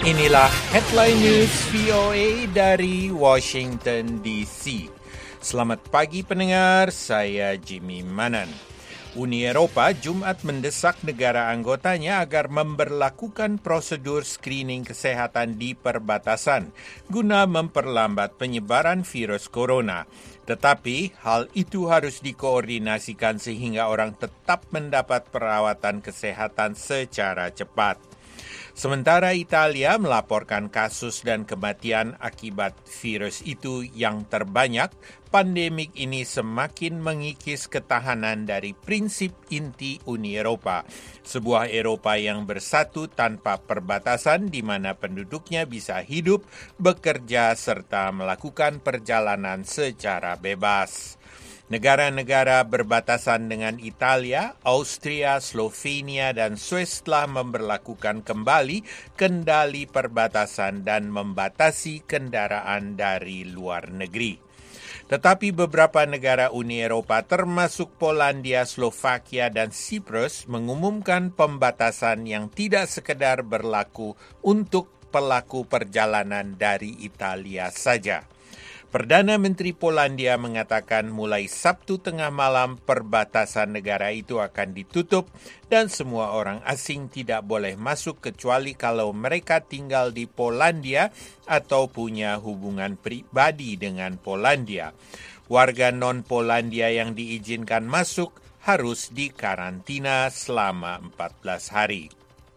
Inilah headline news VOA dari Washington DC. Selamat pagi pendengar, saya Jimmy Manan. Uni Eropa Jumat mendesak negara anggotanya agar memberlakukan prosedur screening kesehatan di perbatasan guna memperlambat penyebaran virus corona. Tetapi hal itu harus dikoordinasikan sehingga orang tetap mendapat perawatan kesehatan secara cepat. Sementara Italia melaporkan kasus dan kematian akibat virus itu yang terbanyak, pandemik ini semakin mengikis ketahanan dari prinsip inti Uni Eropa, sebuah Eropa yang bersatu tanpa perbatasan di mana penduduknya bisa hidup, bekerja, serta melakukan perjalanan secara bebas. Negara-negara berbatasan dengan Italia, Austria, Slovenia, dan Swiss telah memberlakukan kembali kendali perbatasan dan membatasi kendaraan dari luar negeri. Tetapi beberapa negara Uni Eropa termasuk Polandia, Slovakia, dan Siprus mengumumkan pembatasan yang tidak sekedar berlaku untuk pelaku perjalanan dari Italia saja. Perdana Menteri Polandia mengatakan mulai Sabtu tengah malam perbatasan negara itu akan ditutup dan semua orang asing tidak boleh masuk kecuali kalau mereka tinggal di Polandia atau punya hubungan pribadi dengan Polandia. Warga non-Polandia yang diizinkan masuk harus dikarantina selama 14 hari.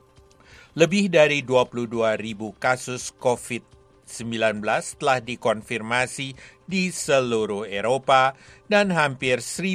Lebih dari 22.000 kasus COVID-19 telah dikonfirmasi di seluruh Eropa dan hampir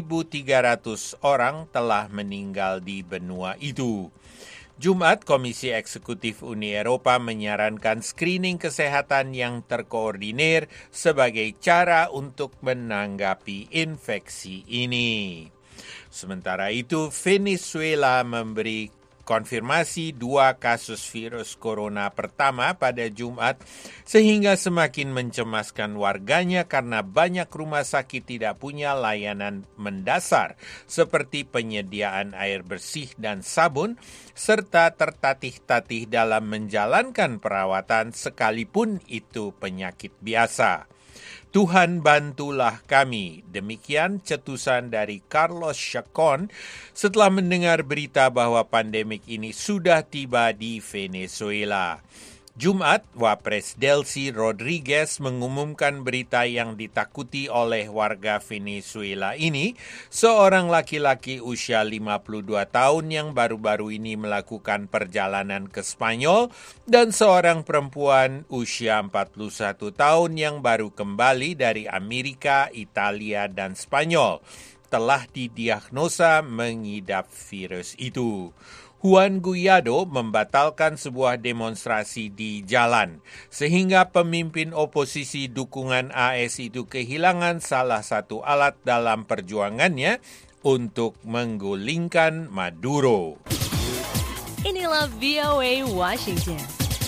1.300 orang telah meninggal di benua itu. Jumat, Komisi Eksekutif Uni Eropa menyarankan screening kesehatan yang terkoordinir sebagai cara untuk menanggapi infeksi ini. Sementara itu, Venezuela memberi konfirmasi 2 kasus virus corona pertama pada Jumat sehingga semakin mencemaskan warganya karena banyak rumah sakit tidak punya layanan mendasar seperti penyediaan air bersih dan sabun serta tertatih-tatih dalam menjalankan perawatan sekalipun itu penyakit biasa. Tuhan bantulah kami, demikian cetusan dari Carlos Chacon setelah mendengar berita bahwa pandemik ini sudah tiba di Venezuela. Jumat, Wapres Delcy Rodriguez mengumumkan berita yang ditakuti oleh warga Venezuela ini, seorang laki-laki usia 52 tahun yang baru-baru ini melakukan perjalanan ke Spanyol dan seorang perempuan usia 41 tahun yang baru kembali dari Amerika, Italia, dan Spanyol telah didiagnosa mengidap virus itu. Juan Guaido membatalkan sebuah demonstrasi di jalan, sehingga pemimpin oposisi dukungan AS itu kehilangan salah satu alat dalam perjuangannya untuk menggulingkan Maduro. Inilah VOA Washington.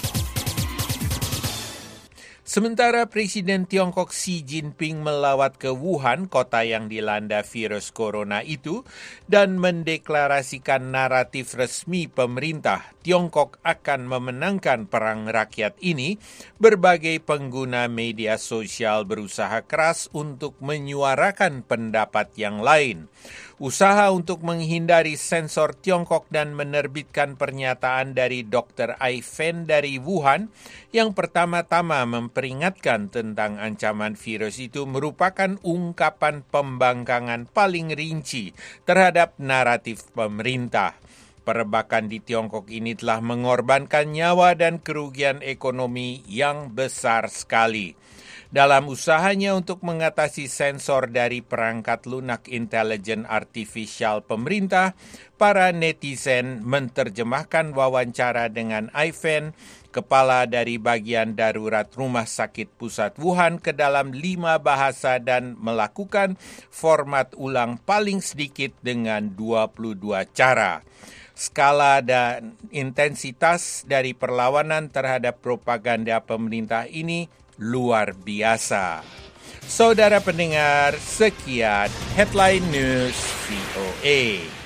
Sementara Presiden Tiongkok Xi Jinping melawat ke Wuhan, kota yang dilanda virus corona itu, dan mendeklarasikan naratif resmi pemerintah Tiongkok akan memenangkan perang rakyat ini, berbagai pengguna media sosial berusaha keras untuk menyuarakan pendapat yang lain. Usaha untuk menghindari sensor Tiongkok dan menerbitkan pernyataan dari Dr. Ai Fen dari Wuhan yang pertama-tama memperingatkan tentang ancaman virus itu merupakan ungkapan pembangkangan paling rinci terhadap naratif pemerintah. Perebakan di Tiongkok ini telah mengorbankan nyawa dan kerugian ekonomi yang besar sekali. Dalam usahanya untuk mengatasi sensor dari perangkat lunak intelijen artifisial pemerintah, para netizen menerjemahkan wawancara dengan Ai Fen, kepala dari bagian darurat Rumah Sakit Pusat Wuhan, ke dalam 5 bahasa dan melakukan format ulang paling sedikit dengan 22 cara. Skala dan intensitas dari perlawanan terhadap propaganda pemerintah ini luar biasa. Saudara pendengar, sekian Headline News VOA.